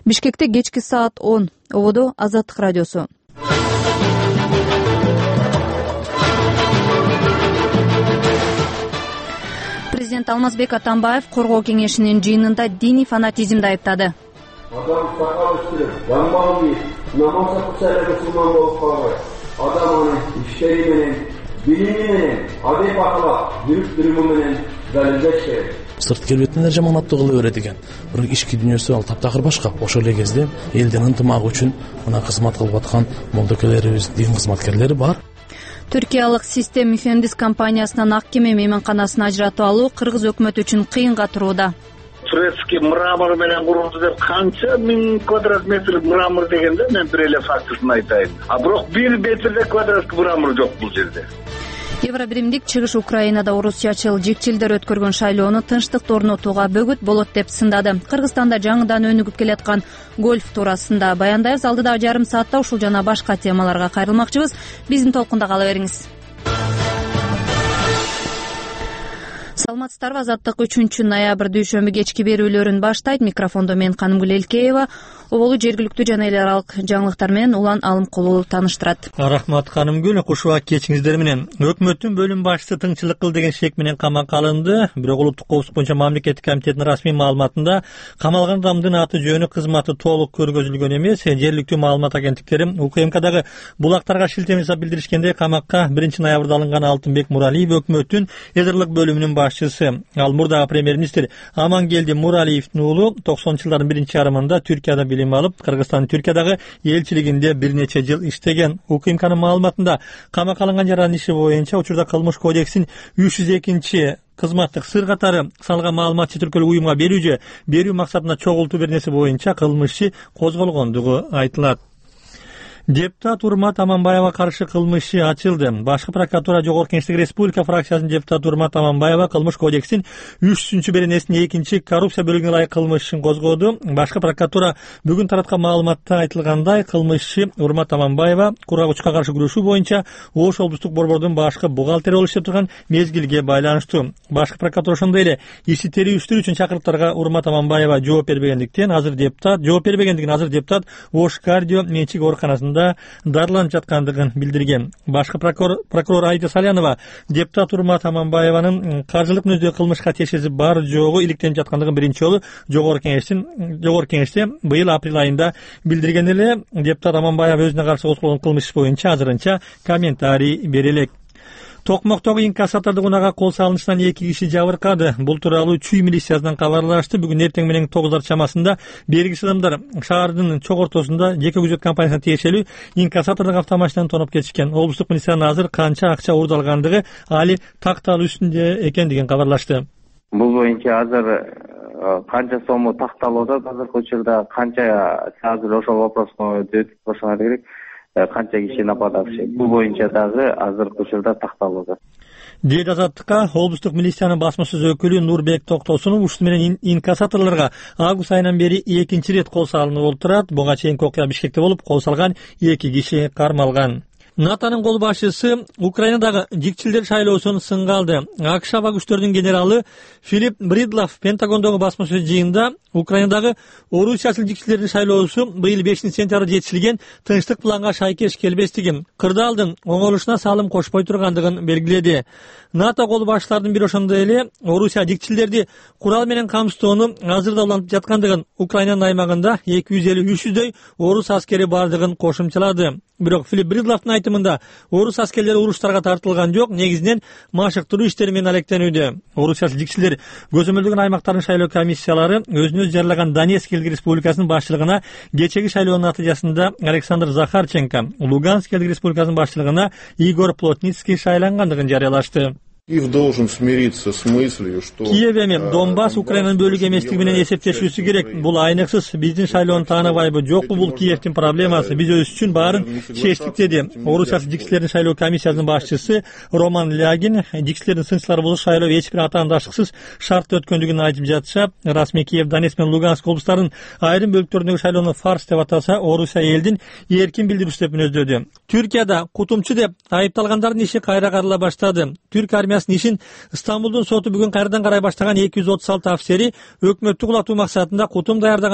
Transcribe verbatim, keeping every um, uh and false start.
Бишкекте кечки саат он. Ободо Азаттык радиосу. Президент Алмазбек Атамбаев Коргоо кеңешинин жыйынында диний фанатизмди айыптады. Адам сакал өстүрүп, дамбал кийип, намаз окуп мусулман болуп калбайт. Адам анын иштери менен, билими менен, адеп акылак, жүрүп-туруму менен далилдеш керек. Сырт келбетинен жаман аттуу кыла берет экен. Бирок ички дүйнөсү ал таптакыр башка. Ошол эле кезде элдин ынтымагы үчүн мына кызмат кылып аткан молдокелерибиз, дин кызматкерлери бар. Түркиялык Систем Mühendis компаниясынан ак кеме мейманканасын ажыратып алуу кыргыз өкмөтү үчүн кыйынга турууда. Турецкий мрамор менен курулду деп канча миң квадрат метр мрамор дегенде мен бир эле фактысын айтайын. А бирок бир метрде квадрат мрамор жок бул жерде. Евробиримдик Чыгыш Украинада орусиячыл жекчилдер өткөргөн шайлоону тынчтыкты орнотууга бөгүт болот деп сындады. Кыргызстанда жаңыдан өнүгүп келаткан гольф туурасында баяндайбыз. Алдыдагы жарым саатта ушул жана башка темаларга кайрылмакчыбыз. Биздин толкунда кала бериңиз. Саламатсыздарбы? Азаттык үчүнчү ноябрь дүйшөмбү кечки берүүлөрүн баштайт. Микрофондо мен Канымгүл Элкеева. Оболу жергиликтүү жана эл аралык жаңылыктар менен Улан Алымкулуу таныштырат. Рахмат Канымгүл, кушуа кечиңиздер менен. Өкмөттүн бөлүм башчысы тыңчылык кыл деген шек менен камакка алынды. Бирок улуттук коопсуздук боюнча мамлекеттик комитеттин расмий маалыматында камалган адамдын аты жөнү, кызматы толук көргөзүлгөн эмес. Жергиликтүү маалымат агенттиктери УКМКдагы булактарга шилтеме жасап билдиришкенде, камакка биринчи ноябрда алынган Алтынбек Муралиев өкмөттүн эдрлык бөлүмүнүн башчысы. Ал мурдагы премьер-министр Амангелди Муралиевдин уулу токсонунчу жылдардын биринчи жарымында Түркияда билим алып, Кыргызстандын Түркиядагы элчилигинде бир нече жыл иштеген. УКМКнын маалыматында камакка алынган жарандын иши боюнча учурда кылмыш кодексинин үч жүз экинчи кызматтык сыр катары салган маалымат четиркөлүк уюмга берүү же берүү максатында чогултуу бир нерсе боюнча кылмыш иши козголгондугу айтылат. Депутат Урмат Аманбаева каршы кылмыш иши ачылды. Башкы прокуратура Жогорку Кеңештеги Республика фракциясынын депутаты Урмат Аманбаева кылмыш кодексинин үч жүзүнчү беренесинин экинчи коррупция бөлүгүнө ылайык кылмыш ишин козгоду. Башкы прокуратура бүгүн тараткан маалыматта айтылгандай, кылмыш иши Урмат Аманбаева курагычка каршы күрөшүү боюнча Ош облустук борбордун башкы бухгалтери болуп иштеп турган мезгилге байланыштуу. Башкы прокуратура ошондой эле ишти терүүчүлөр үчүн чакырыктарга Урмат Аманбаева жооп бербегендиктен азыр депутат жооп бербегендигин азыр депутат Ош кардио менчик ооруканасында дарыланып жаткандыгын билдирген. Башкы прокурор, прокурор Айда Салянова депутат Урмат Аманбаеванын каржылык мүнөздөгү кылмышка тиешеси бар жогу иликтенип жаткандыгын биринчи жолу Жогорку Кеңештин Жогорку Кеңеште быйыл апрель айында билдирген эле. Депутат Аманбаев өзүнө каршы козголгон кылмыш боюнча азырынча комментарий бере элек. Токмоктогу инкассатордук унаага кол салынышынан эки киши жабыркады. Бул тууралуу Чүй милициясынан кабарлашты. Бүгүн эртең менен тогуздар чамасында белгисиз адамдар шаардын чок ортосунда жеке күзөт компаниясына тиешелүү инкассатордук автомашинаны тоноп кетишкен. Облустук милициянын азыр канча акча уурдалгандыгы али такталуу үстүндө экендигин кабарлашты. Бул боюнча азыр канча сому такталууда, азыркы учурда канча азыр ошол вопроско өтүп башлаган керек. Канча киши нападавший. Бул боюнча дагы азыркы учурда такталууда. Дейт Азаттыкка облустук милициянын басма сөз өкүлү Нурбек Токтосунов ушул менен инкассаторлорго август айынан бери экинчи рет кол салынып олтурат. Буга чейинки окуя Бишкекте болуп, кол салган эки киши кармалган. НАТОнун кол башчысы Украинадагы жикчилдер шайлоосун сынга алды. АКШ аба күчтөрдүн генералы Филипп Бридлов Пентагондогу басма сөз жыйынында Украинадагы орусиячыл жикчилердин шайлоосу быйыл бешинчи сентябрда жетишилген тынчтык планга шайкеш келбестигин, кырдаалдын оңолушуна салым кошпой тургандыгын белгиледи. НАТО кол башчылардын бири ошондой эле Орусия жикчилдерди курал менен камсыздоону азыр да улантып жаткандыгын, Украинанын аймагында эки жүз элүү үч жүздөй орус аскери бардыгын кошумчалады. Бирок Филипп Бридловдун айтымында орус аскерлери уруштарга тартылган жок, негизинен машыктыруу иштери менен алектенүүдө. Орусиячыл жикчилер көзөмөлдөгөн аймактардын шайлоо комиссиялары өзүнө жарылаган Донецк элдик республикасынын башчылыгына кечеги шайлоонун натыйжасында Александр Захарченко, Луганск элдик республикасынын башчылыгына Игорь Плотницкий шайлангандыгын жарыялашты. Киев должен смириться с мыслью, что Киев эми Донбасс Украинанын бөлүгү эместиги менен эсептешүүсү керек. Бул айныксыз биздин шайлоонун тааныбайбы, жокпу, бул Киевдин проблемасы. Биз өзүбүз үчүн баарын чечтик, деди. Орусиячыл жикчилердин шайлоо комиссиясынын башчысы Роман Лягин. Жикчилердин сынчылары бул шайлоо эч бир атаандашыксыз шартта өткөндүгүн айтып жатышат. Расмий Киев, Донецк менен Луганск облустарынын айрым бөлүктөрүндөгү шайлоону фарс деп атаса, Орусия элдин эркин билдирүүсү деп мүнөздөдү. Түркияда кутумчу деп айыпталгандардын иши кайра карала баштады. Түрк армиясынын ишин Стамбулдун соту бүгүн кайрадан карай баштаган эки жүз отуз алты офицери өкмөттү кулатуу максатында кутум даярдаган